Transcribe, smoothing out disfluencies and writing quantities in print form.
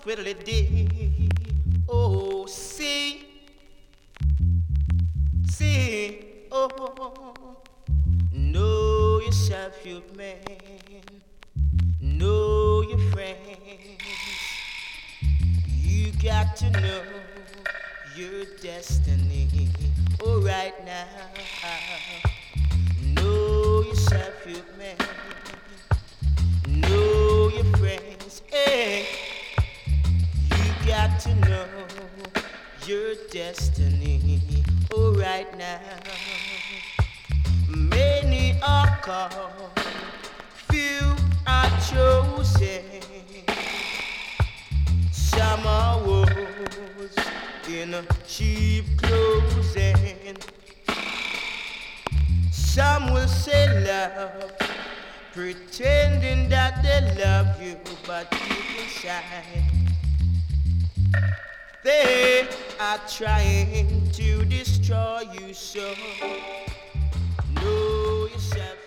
twiddly dee. Oh, see, oh, know yourself, you man, know your friends. You got to know your destiny. Oh, right now, know yourself, you man, know your friends. Hey, you got to know your destiny. Oh, right now, many are called, few are chosen. Some are wolves in cheap clothing. Some will say love, pretending that they love you, but deep inside they are trying to destroy you. So know yourself.